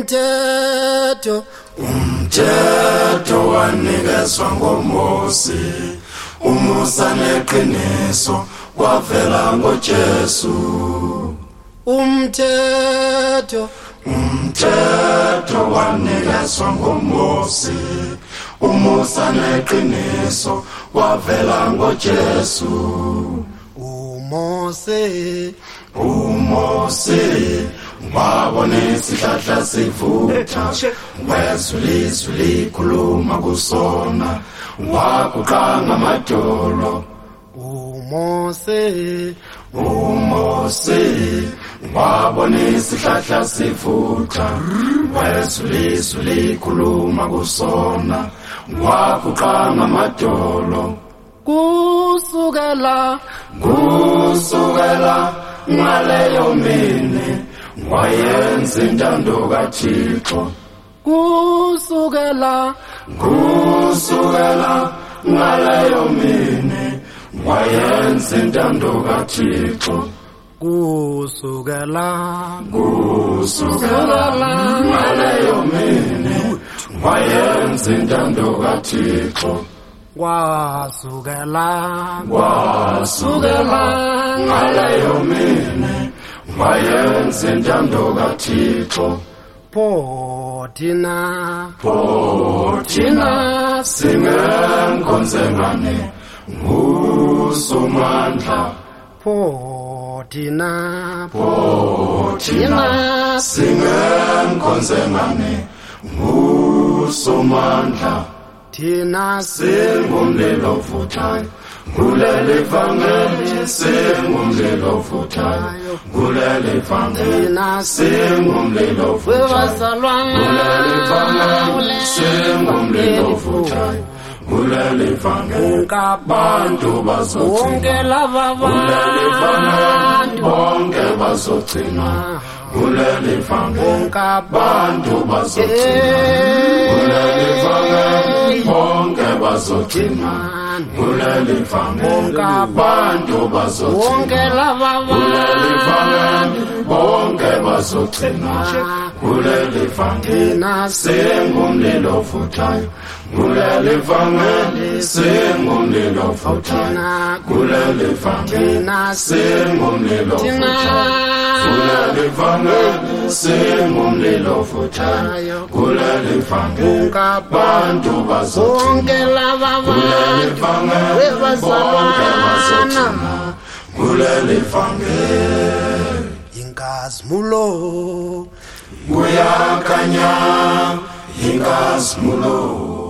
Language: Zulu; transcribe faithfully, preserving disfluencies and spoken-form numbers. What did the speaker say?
umthetho umthetho wanikezwa ngoMose umusa neqiniso kwavela ngoJesu umthetho umthetho wanikezwa ngoMose umusa neqiniso kwavela ngoJesu uMose uMose wabona isihlahla sivutha wezulizwi likhuluma kusona wakuqanga amadolo uMose uMose wabona isihlahla sivutha wezulizwi likhuluma kusona wakuqanga amadolo kusukela kusukela ngaleyo mini wayenza intando kaThixo kusukela kusukela ngaleyo mini wayenza intando kaThixo kusukela kusukela ngaleyo mini wayenza intando kaThixo kwasukela kwasukela ngaleyo mini wayenza intando kaThixo pho thina pho thina singenkonze ngane nguSomandla pho thina pho thina singenkonze ngane nguSomandla thina singumlilo ovuthayo kuleli vangeli singumlilo ovuthayo kuleli vangeli singumlilo ovuthayo kuleli vangeli singumlilo ovuthayo kuleli vangeli abantu bazogcina kuleli vangeli bonke bazogcina kuleli vangeli abantu bazogcina kuleli vangeli bonke bazogcina kuleli vangeli abantu bazogcina kuleli vangeli bonke bazogcina kuleli vangeli singumlilo ovuthayo kuleli vangeli singumlilo ovuthayo kuleli vangeli singumlilo ovuthayo kuleli vangeli singumlilo ovuthayo kuleli vangeli abantu bazogcina kuleli vangeli bonke bazogcina kuleli vangeli inkazimulo kuyakhanya inkazimulo